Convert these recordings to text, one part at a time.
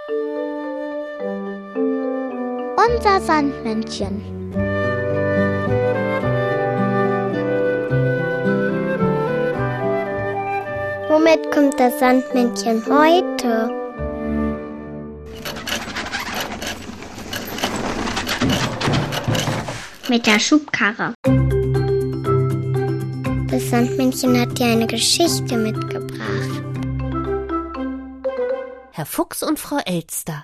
Unser Sandmännchen. Womit kommt das Sandmännchen heute? Mit der Schubkarre. Das Sandmännchen hat dir eine Geschichte mitgebracht. Herr Fuchs und Frau Elster.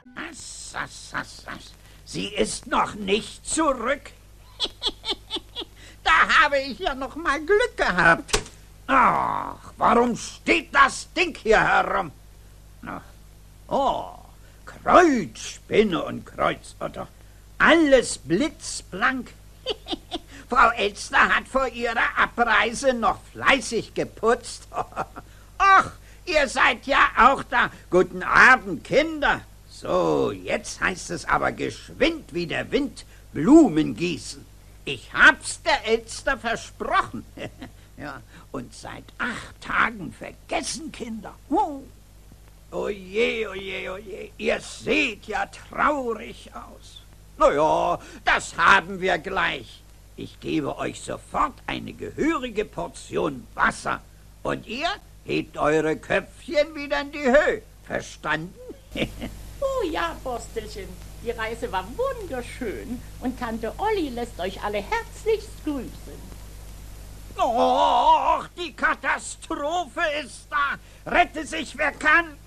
Sie ist noch nicht zurück. Da habe ich ja noch mal Glück gehabt. Ach, warum steht das Ding hier herum? Oh, Kreuzspinne und Kreuzotter. Alles blitzblank. Frau Elster hat vor ihrer Abreise noch fleißig geputzt. Ach, ihr seid ja auch da. Guten Abend, Kinder. So, jetzt heißt es aber geschwind wie der Wind Blumen gießen. Ich hab's der Elster versprochen. Ja, und seit 8 Tagen vergessen, Kinder. Oje, oje, oje, ihr seht ja traurig aus. Na ja, das haben wir gleich. Ich gebe euch sofort eine gehörige Portion Wasser. Und ihr hebt eure Köpfchen wieder in die Höhe. Verstanden? Oh ja, Borstelchen, die Reise war wunderschön und Tante Olli lässt euch alle herzlichst grüßen. Och, die Katastrophe ist da. Rette sich, wer kann.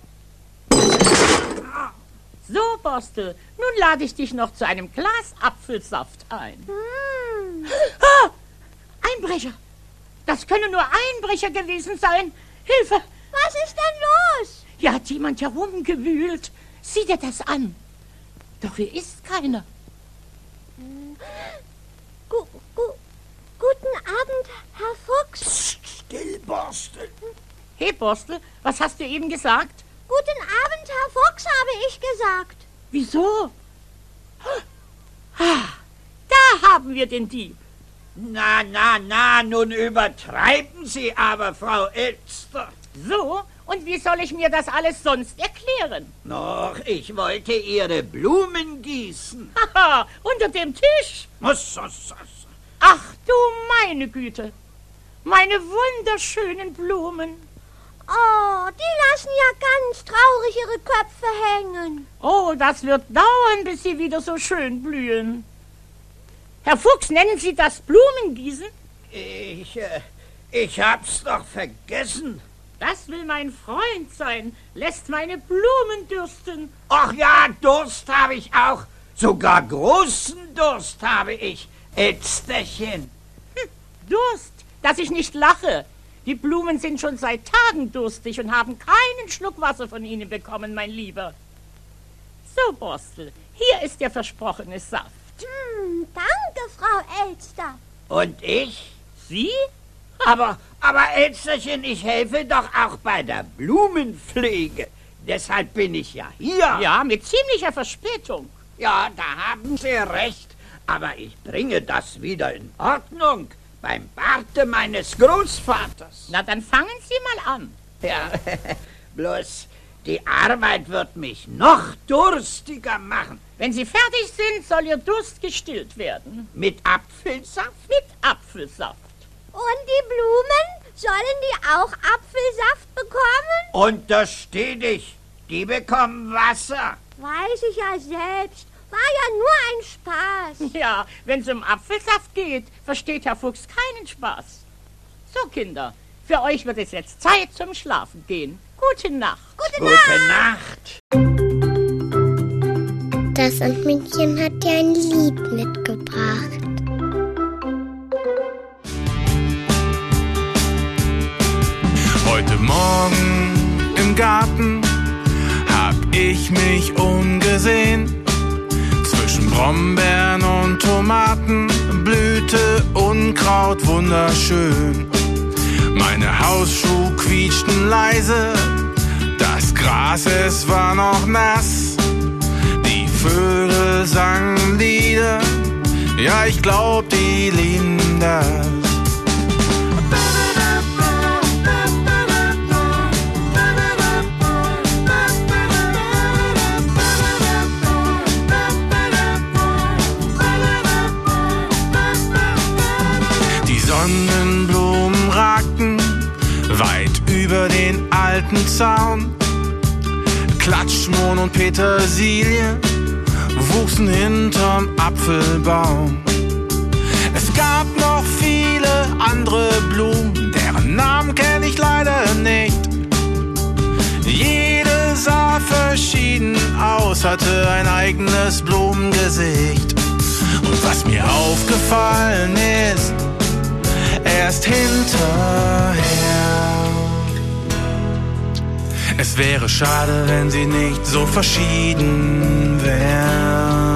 So, Borstel, nun lade ich dich noch zu einem Glas Apfelsaft ein. Ah, Einbrecher! Das können nur Einbrecher gewesen sein. Hilfe! Was ist denn los? Hier hat jemand herumgewühlt. Sieh dir das an. Doch hier ist keiner. Guten Abend, Herr Fuchs. Psst, still, Borstel. Hey, Borstel, was hast du eben gesagt? Guten Abend, Herr Fuchs, habe ich gesagt. Wieso? Ah, da haben wir den Dieb. Na, nun übertreiben Sie aber, Frau Elster. So, und wie soll ich mir das alles sonst erklären? Noch, ich wollte Ihre Blumen gießen. Haha, unter dem Tisch. Ach du meine Güte, meine wunderschönen Blumen. Oh, die lassen ja ganz traurig ihre Köpfe hängen. Oh, das wird dauern, bis sie wieder so schön blühen. Herr Fuchs, nennen Sie das Blumengießen? Ich hab's doch vergessen. Das will mein Freund sein, lässt meine Blumen dürsten. Ach ja, Durst habe ich auch. Sogar großen Durst habe ich, Elsterchen. Durst, dass ich nicht lache. Die Blumen sind schon seit Tagen durstig und haben keinen Schluck Wasser von Ihnen bekommen, mein Lieber. So, Borstel, hier ist der versprochene Saft. Danke, Frau Elster. Und ich? Sie? Aber Elsterchen, ich helfe doch auch bei der Blumenpflege. Deshalb bin ich ja hier. Ja, mit ziemlicher Verspätung. Ja, da haben Sie recht. Aber ich bringe das wieder in Ordnung. Beim Barte meines Großvaters. Na, dann fangen Sie mal an. Ja, bloß die Arbeit wird mich noch durstiger machen. Wenn Sie fertig sind, soll Ihr Durst gestillt werden. Mit Apfelsaft? Mit Apfelsaft. Und die Blumen, sollen die auch Apfelsaft bekommen? Untersteh dich, die bekommen Wasser. Weiß ich ja selbst. War ja nur ein Spaß. Ja, wenn es um Apfelsaft geht, versteht Herr Fuchs keinen Spaß. So, Kinder, für euch wird es jetzt Zeit zum Schlafen gehen. Gute Nacht. Gute Nacht. Das Sandmännchen hat dir ein Lied mitgebracht. Heute Morgen im Garten hab ich mich umgesehen. Zwischen Brombeeren und Tomaten blühte Unkraut wunderschön. Meine Hausschuhe quietschten leise, das Gras, es war noch nass. Die Vögel sangen Lieder, ja, ich glaub, die lieben das. Gartenzaun. Klatschmohn und Petersilie wuchsen hinterm Apfelbaum. Es gab noch viele andere Blumen, deren Namen kenn ich leider nicht. Jede sah verschieden aus, hatte ein eigenes Blumengesicht. Und was mir aufgefallen ist, erst hinterher: es wäre schade, wenn sie nicht so verschieden wären.